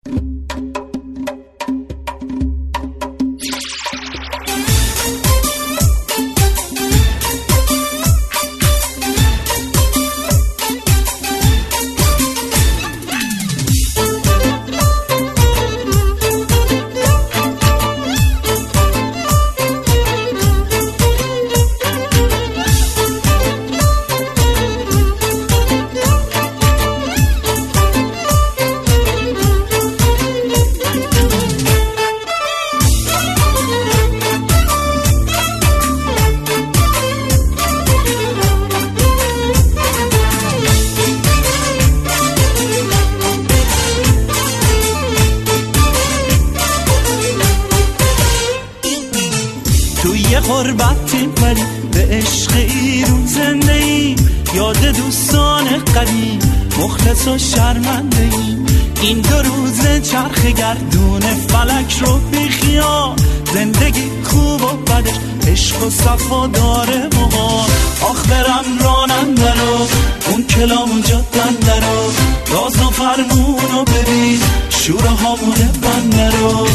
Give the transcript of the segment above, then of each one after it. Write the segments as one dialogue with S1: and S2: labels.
S1: غربتیم ولی به عشق ایرون زنده ایم، یاد دوستان قدیم مخلص و شرمنده ایم. این 2 روز چرخ گردون فلک رو بیخیال، زندگی خوب و بدش عشق و صفا داره مقال. آخ برم راننده رو اون کلام جادنده رو، راز و فرمون رو ببین شوره هامون بنده رو.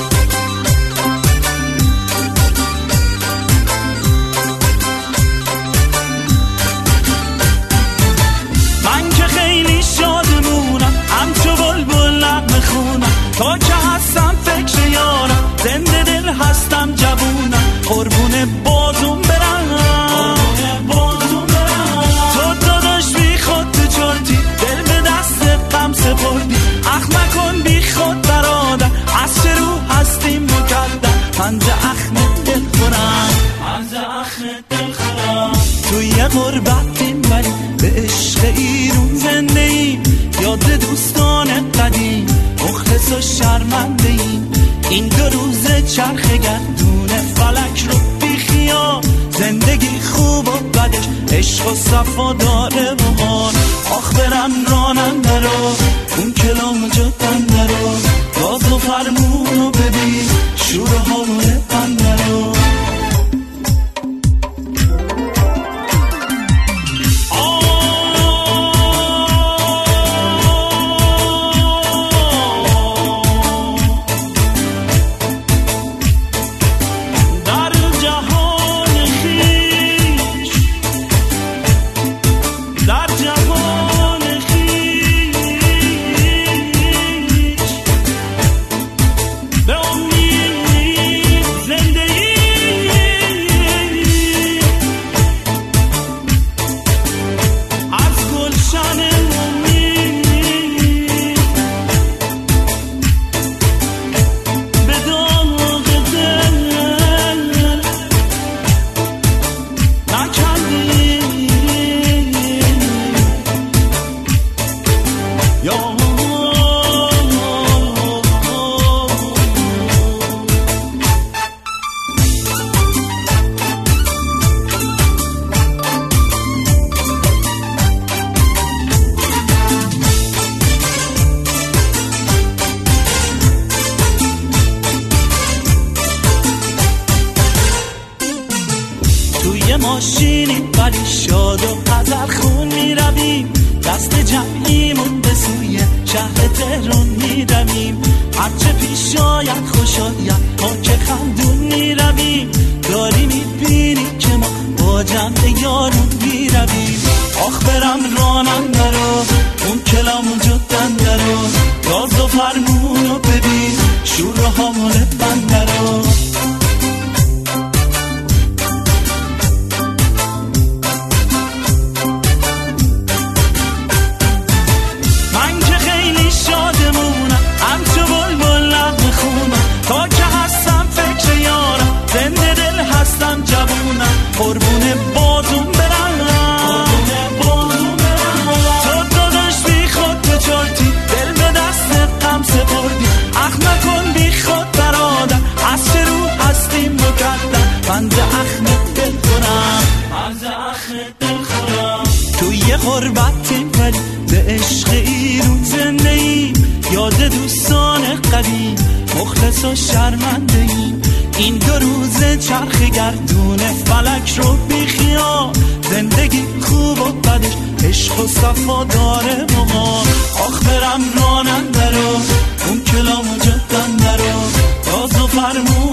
S1: تا که هستم فکر یارم، زنده دل هستم جوونم، قربون بازم برم. تو داداش بی خود تو چرتی، دل به دست غم سپردی. اخ مکن بی خود برادر، از چه رو هستیم مکدر. پنج اخم دل خورم، توی غربتیم ولی به عشق ایرون زنده ایم، یاد دوستان قدیم مخلص و شرمنده ایم. این 2 روز چرخ گردون فلک رو بیخیال، زندگی خوب و بدش عشق و صفا داره مقال. آخ برم راننده رو اون کلام جادنده رو، راز و فرمون رو ببین شوره هامون بنده رو. ماشینی ولی شاد و غزلخون میرویم، دست جمعیمون به سوی شهر تهران میرویم. هرچه پیش آید خوش آید ما که خندون میرویم، داری میبینی که ما با جمع یارون میرویم. آخ برم راننده رو اون کلامون جادنده رو، راز و فرمون رو ببین شوره هامون بنده رو. قربون بازم برم، تو داداش بی خود تو چرتی، دل به دست غم سپردی. اخ نکن بی خود برادر، از چه رو هستیم مکدر. بند اخم دل خورم، توی غربتیم ولی به عشق ایرون زنده ایم، یاد دوستان قدیم مخلص و شرمنده ایم. این 2 روز چرخ گردون فلک رو بیخیال، زندگی خوب و بدش عشق و صفا داره مقال. آخ برم راننده رو اون فرمون